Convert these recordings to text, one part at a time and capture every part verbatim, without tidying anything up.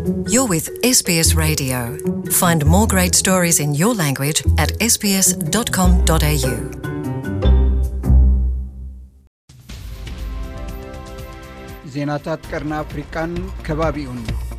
You're with S B S Radio. Find more great stories in your language at s b s dot com dot a u. ዜናታት ቀርና አፍሪካን ከባቢኡን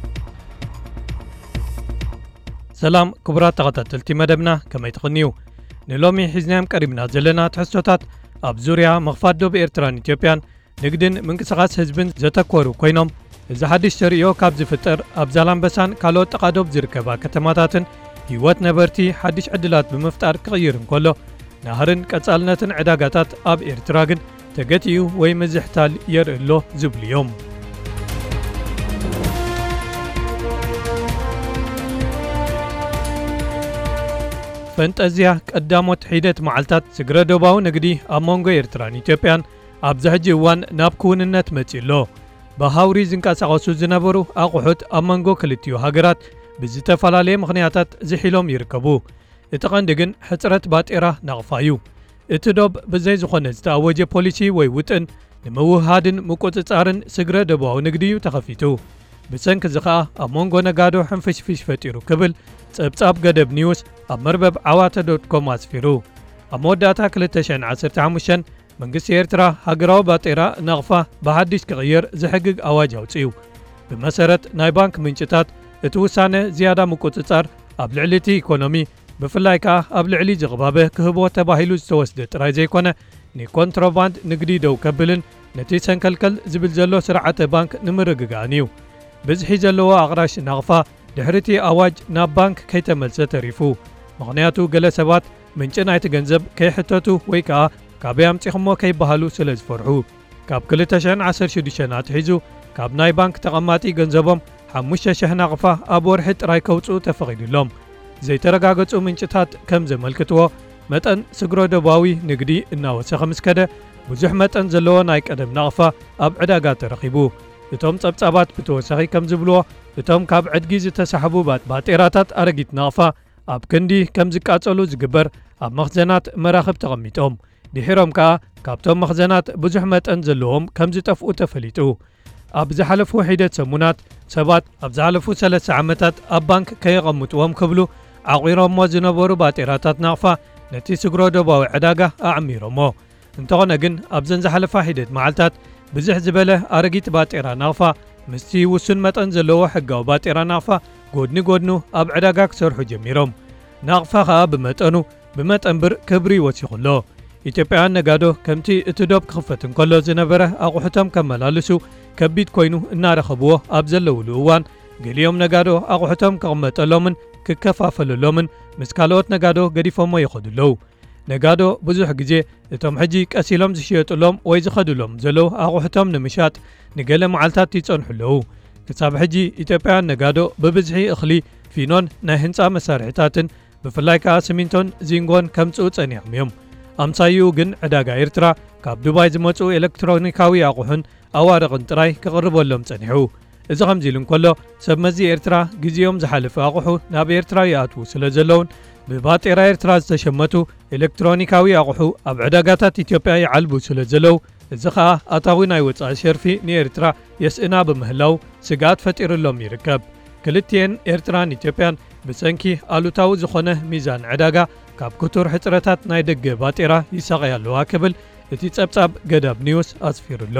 ሰላም ክቡራት ተኸታተልቲ መደብና ከመይ ትኽንዩ ንሎሚ ሒዝናዮም ቀሪብና ዘለና ትሕዝቶታት ኣብ ዙርያ መኽፋት ዶብ ኤርትራን ኢትዮጵያን ንግድን ምንቅስቓስ ህዝብን ዘተኮሩ ኮይኖም እዚ ሓድሽ ተርእዮ ካብ ዝፍጠር ኣብ ዛላምበሳን ካልኦት ጥቓዶብ ዝርከባ ከተማታትን ህይወት ነበርቲ ሓድሽ ዕድላት ብምፍጣር ክቕይር እንከሎ ናህርን ቀጻልነትን ዕዳጋታት ኣብ ኤርትራ ግን ተገቲኡ ወይ ምዝሕታል የርእሎ ዝብሉ እዮም። ፈንጠዝያ ቀዳሞት ሒደት መዓልታት ስግረ ዶባዊ ንግዲ ኣብ መንጎ ኤርትራን ኢትዮጵያን ኣብ ዝሕጂ እዋን ናብ ክውንነት መጺሎ ብሃውሪ ዝንቀሳቐሱ ዝነበሩ ኣቑሑት ኣብ መንጎ ክልቲኡ ሃገራት ብዝተፈላለየ ምኽንያታት ዝሒሎም ይርከቡ። እቲ ቐንዲ ግን ሕፅረት ባጤራ ናቕፋ እዩ። እቲ ዶብ ብዘይ ዝኾነ ዝተኣወጀ ፖሊሲ ወይ ውጥን ንምውሃድን ምቁፅጻርን ስግረ ደባዊ ንግዲ እዩ ተኸፊቱ። ብሰንኪ እዚ ኸኣ ኣብ መንጎ ነጋዶ ሕንፍሽፍሽ ፈጢሩ ክብል ጸብጻብ ገደብ ኒውስ ኣብ መርበብ ዓዋተ ዶት ኮም ኣስፊሩ። ኣብ መወዳእታ ክልተ ሽሕን ዓሰርተ ሓሙሽተ መንግስቲ ኤርትራ ሃገራዊ ባጤራ ናቕፋ ብሓድሽ ክቕየር ዝሕግግ ኣዋጅ ኣውፅዩ። ብመሰረት ናይ ባንክ ምንጭታት እቲ ውሳነ ዝያዳ ምቁፅጻር ኣብ ልዕሊ እቲ ኢኮኖሚ ብፍላይ ከዓ ኣብ ልዕሊ ዝቕባበ ክህቦ ተባሂሉ ዝተወስደ ጥራይ ዘይኮነ ንኮንትሮባንድ ንግዲ ደው ከብልን ነቲ ሰንከልከል ዝብል ዘሎ ስርዓተ ባንክ ንምርግጋእን እዩ። ብዝሒ ዘለዎ ኣቕራሽ ናቕፋ ድሕርቲ ኣዋጅ ናብ ባንክ ከይተመልሰ ተሪፉ። ምኽንያቱ ገለ ሰባት ምንጭ ናይቲ ገንዘብ ከይሕተቱ ወይ ከዓ ካበይ ኣምፂኹሞ ከይበሃሉ ስለ ዝፈርሑ። ካብ ክልተ ሽሕን ዓሰርተ ሽዱሽተ ኣትሒዙ ካብ ናይ ባንክ ተቐማጢ ገንዘቦም ሓሙሽተ ሽሕ ናቕፋ ኣብ ወርሒ ጥራይ ከውፅኡ ተፈቒዱሎም። ዘይተረጋገጹ ምንጭታት ከም ዘመልክትዎ መጠን ስግሮ ደባዊ ንግዲ እናወሰኸ ምስ ከደ ብዙሕ መጠን ዘለዎ ናይ ቀደም ናቕፋ ኣብ ዕዳጋ ተረኺቡ። እቶም ጸብጻባት ብተወሳኺ ከም ዝብልዎ እቶም ካብ ዕድጊ ዝተሳሕቡ ባጤራታት ኣረጊት ናቕፋ ኣብ ክንዲ ከም ዝቃጸሉ ዝግበር ኣብ መኽዘናት መራኽብ ተቐሚጦም ድሒሮም ከዓ ካብቶም መኽዘናት ብዙሕ መጠን ዘለዎም ከም ዝጠፍኡ ተፈሊጡ። ኣብ ዝሓለፉ ሒደት ሰሙናት ሰባት ኣብ ዝሓለፉ ሰለስተ ዓመታት ኣብ ባንክ ከየቐምጥዎም ክብሉ ዓቑሮሞ ዝነበሩ ባጤራታት ናቕፋ ነቲ ስግሮ ደባዊ ዕዳጋ ኣዕሚሮሞ። እንተኾነ ግን ኣብዘን ዝሓለፋ ሒደት መዓልታት ብዙሕ ዝበለ ኣረጊት ባጤራ ናቕፋ ምስቲ ውሱን መጠን ዘለዎ ሕጋዊ ባጤራ ናቕፋ ጎድኒ ጎድኑ ኣብ ዕዳጋ ክሰርሑ ጀሚሮም። ናቕፋ ከዓ ብመጠኑ ብመጠንብር ክብሪ ወሲኹሎ። ኢትዮጵያውያን ነጋዶ ከምቲ እቲ ዶብ ክኽፈት እንከሎ ዝነበረ ኣቑሑቶም ከመላልሱ ከቢድ ኮይኑ እናረኸብዎ ኣብ ዘለውሉ እዋን ገሊኦም ነጋዶ ኣቑሑቶም ክቕመጠሎምን ክከፋፈለሎምን ምስ ካልኦት ነጋዶ ገዲፎሞ ይኸዱለው። ነጋዶ ብዙሕ ግዜ እቶም ሕጂ ቀሲሎም ዝሽየጡሎም ወይ ዝኸድሎም ዘለዉ ኣቑሑቶም ንምሻጥ ንገለ መዓልታት ይጸንሑለዉ። ክሳብ ሕጂ ኢትዮጵያውያን ነጋዶ ብብዝሒ እኽሊ፣ ፊኖን፣ ናይ ህንፃ መሳርሒታትን ብፍላይ ከዓ ሲሚንቶን ዚንጎን ከምጽኡ ጸኒሖም እዮም። ኣምሳይኡ ግን ዕዳጋ ኤርትራ ካብ ዱባይ ዝመፁ ኤሌክትሮኒካዊ ኣቑሑን ኣዋርቕን ጥራይ ክቕርበሎም ጸኒሑ። እዚ ከምዚ ኢሉ እንከሎ ሰብ መዚ ኤርትራ ግዜኦም ዝሓለፈ ኣቑሑ ናብ ኤርትራ ይኣትዉ ስለ ዘለውን ብባጤራ ኤርትራ ዝተሸመቱ ኤሌክትሮኒካዊ ኣቑሑ ኣብ ዕዳጋታት ኢትዮጵያ ይዓልቡ ስለ ዘለዉ እዚ ከዓ ኣታዊ ናይ ወፃኢ ሸርፊ ንኤርትራ የስእና ብምህላው ስጋት ፈጢሩሎም ይርከብ። ክልቲአን ኤርትራን ኢትዮጵያን ብሰንኪ ኣሉታዊ ዝኾነ ሚዛን ዕዳጋ ካብ ክቱር ሕፅረታት ናይ ደገ ባጤራ ይሳቐያ ኣለዋ ክብል እቲ ጸብጻብ ገዳብ ኒውስ ኣስፊሩሎ።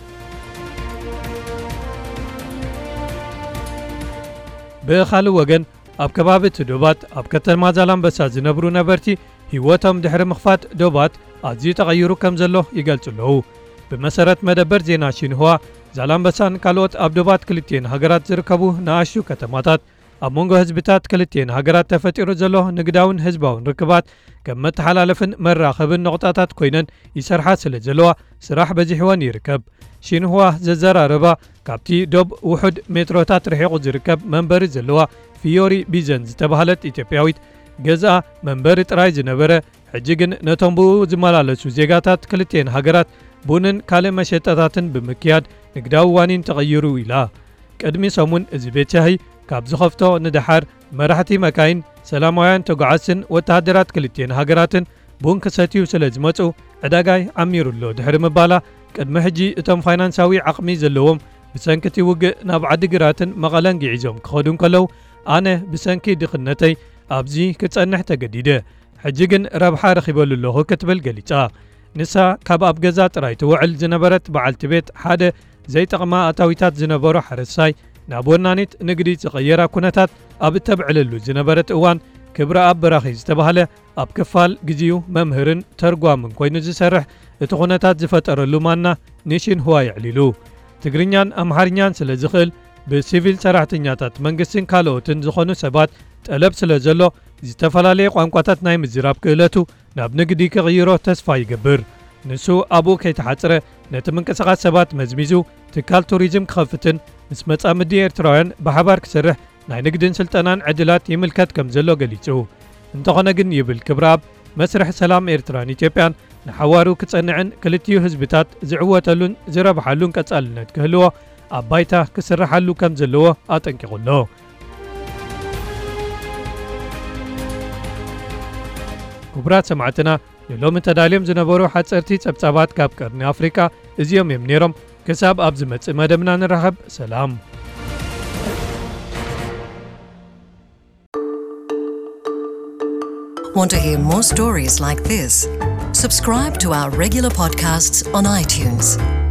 ብኻልእ ወገን ኣብ ከባቢ እቲ ዶባት ኣብ ከተማ ዛላምበሳ ዝነብሩ ነበርቲ ህይወቶም ድሕሪ ምኽፋት ዶባት ኣዝዩ ተቐይሩ ከም ዘሎ ይገልጹ ኣለዉ። ብመሰረት መደበር ዜና ሽንህዋ ዛላምበሳን ካልኦት ኣብ ዶባት ክልቲአን ሃገራት ዝርከቡ ንኣሽቱ ከተማታት ኣብ መንጎ ህዝብታት ክልቲአን ሃገራት ተፈጢሩ ዘሎ ንግዳውን ህዝባውን ርክባት ከም መተሓላለፍን መራኸብን ነቑጣታት ኮይነን ይሰርሓ ስለ ዘለዋ ስራሕ በዚሕወን ይርከብ። ሽንህዋ ዘዘራረባ ካብቲ ዶብ ውሑድ ሜትሮታት ርሒቑ ዝርከብ መንበሪ ዘለዋ ፊዮሪ ቢዘን ዝተባሃለት ኢትዮጵያዊት ገዛኣ መንበሪ ጥራይ ዝነበረ ሕጂ ግን ነቶም ብኡ ዝመላለሱ ዜጋታት ክልቲአን ሃገራት ቡንን ካልእ መሸጠታትን ብምክያድ ንግዳዊ ዋኒን ተቐይሩ ኢላ። ቅድሚ ሰሙን እዚ ቤት ሻሂ ካብ ዝኸፍቶ ንድሓር መራሕቲ መካይን ሰላማውያን ተጓዓዝትን ወተሃደራት ክልቲአን ሃገራትን ቡን ክሰትዩ ስለ ዝመፁ ዕዳጋይ ዓሚሩሎ ድሕሪ ምባላ ቅድሚ ሕጂ እቶም ፋይናንሳዊ ዓቕሚ ዘለዎም ብሰንኪ ውግእ ናብ ዓዲግራትን መቐለን ጊዒዞም ክኸዱን ከለው ኣነ ብሰንኪ ድኽነተይ ኣብዚ ክጸንሕ ተገዲደ ሕጂ ግን ረብሓ ረኺበሉ ኣለኹ ክትብል ገሊጻ ንሳ ካብ ኣብ ገዛ ጥራይ ትውዕል ዝነበረት በዓልቲ ቤት ሓደ ዘይጠቕማ ኣታዊታት ዝነበሮ ሓረሳይ ናብ ወናኒት ንግዲ ዝቐየራ ኩነታት ኣብ እተብዕለሉ ዝነበረት እዋን ክብረ ኣብ በራኺ ዝተባህለ ኣብ ክፋል ግዚኡ መምህርን ተርጓምን ኮይኑ ዝሰርሕ እቲ ኩነታት ዝፈጠረሉ ማና ኔሽን ህዋ ይዕሊሉ ትግርኛን ኣምሓርኛን ስለ ዝኽእል ብሲቪል ሰራሕተኛታት መንግስትን ካልኦትን ዝኾኑ ሰባት ጠለብ ስለ ዘሎ ዝተፈላለየ ቋንቋታት ናይ ምዝራብ ክእለቱ ናብ ንግዲ ክቕይሮ ተስፋ ይገብር ንሱ ኣብኡ ከይተሓፅረ ነቲ ምንቅስቓስ ሰባት መዝሚዙ ትካል ቱሪዝም ክኸፍትን ምስ መጻምዲ ኤርትራውያን ብሓባር ክሰርሕ ናይ ንግድን ስልጠናን ዕድላት ይምልከት ከም ዘሎ ገሊጹ እንተኾነ ግን ይብል ክብረኣብ መስርሕ ሰላም ኤርትራን ኢትዮጵያን ንሓዋሩ ክጸንዕን ክልቲዩ ህዝብታት ዝዕወተሉን ዝረብሓሉን ቀጻልነት ክህልዎ ኣብ ባይታ ክስራሓሉ ከም ዘለዎ ኣጠንቂቑሎ ክቡራት ሰማዕትና ንሎሚ ተዳልዮም ዝነበሩ ሓጸርቲ ጸብጻባት ካብ ቀርኒ ኣፍሪካ እዚኦም እዮም ነይሮም ክሳብ ኣብ ዝመጽእ መደብና ንራኸብ ሰላም Want to hear more stories like this? Subscribe to our regular podcasts on iTunes.